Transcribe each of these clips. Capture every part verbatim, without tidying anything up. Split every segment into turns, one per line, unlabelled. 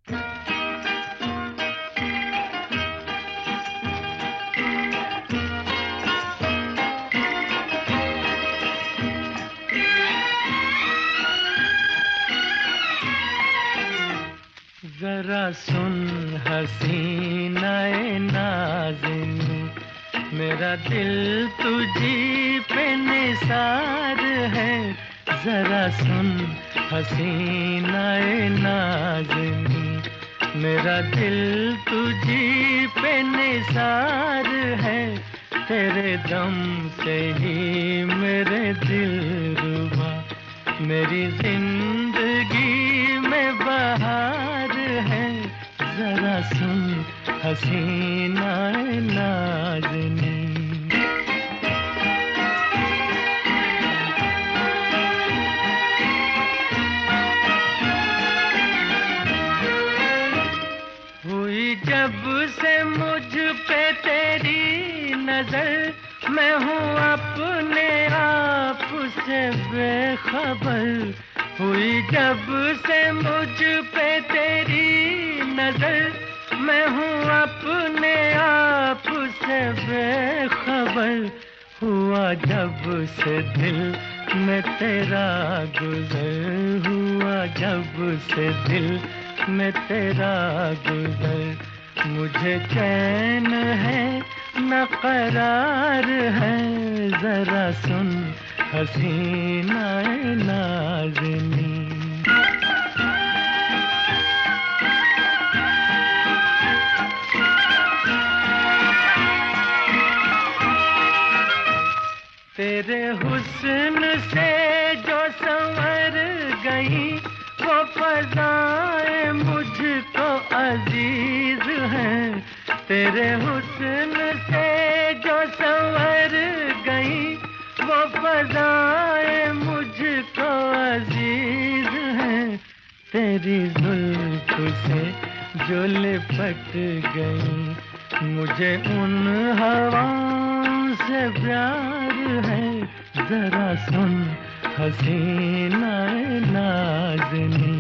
जरा सुन हसीनाए नाज़िनी, मेरा दिल तुझी पे निसार है। जरा सुन हसीनाए नाज़िनी, मेरा दिल तुझी पे निसार है। तेरे दम से ही मेरे दिल रुबा, मेरी जिंदगी में बहार है। जरा सुन हसीनाए नाज़िनी। हुई जब से मुझ पे तेरी नजर, मैं हूँ अपने आप से बेखबर। हुई जब से मुझ पे तेरी नजर, मैं हूँ अपने आप से बेखबर। हुआ जब से दिल में तेरा गुजर, हुआ जब से दिल में तेरा गुजर। मुझे चैन है न करार है। जरा सुन हसीनाए नाज़िनी। तेरे हुस्न से जो संवर गई, वो फ़ज़ाएं मुझको अजीज हैं। तेरे हुस्न से जो संवर गई, वो फ़ज़ाएं मुझको अजीज हैं। तेरी जुल्फ से जो लिपट गई, मुझे उन हवाओं से प्यार है। जरा सुन हसीनाए नाज़िनी।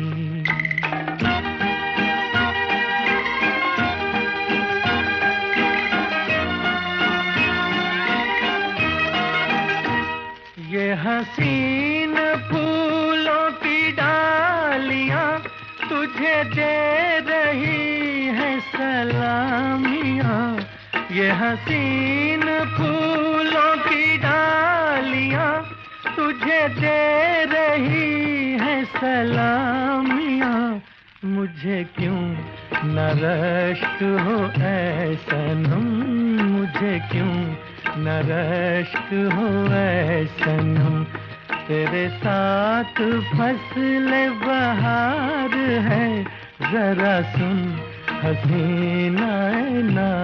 ये हसीन फूलों की डालियां तुझे दे रही है सलामियां। ये हसीन फूलों की डालियां तुझे दे रही है सलामियां। मुझे क्यों न रश्क हो ऐ सनम, मुझे क्यों न रश्क हो ऐ सनम। तेरे साथ फसले बहार है। जरा सुन हसीनाए ना